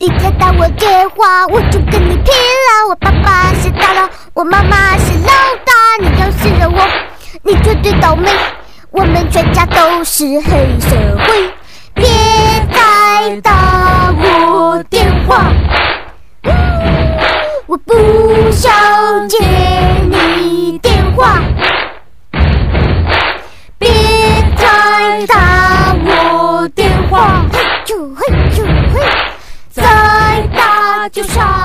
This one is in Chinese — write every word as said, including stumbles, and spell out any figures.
你再打我电话，我就跟你拼了。我爸爸是大佬，我妈妈是老大，你要是惹我，你绝对倒霉。我们全家都是黑社会，别再打我电话，我不想接你电话。别再打我电话，嘿咻嘿咻嘿，再打就杀。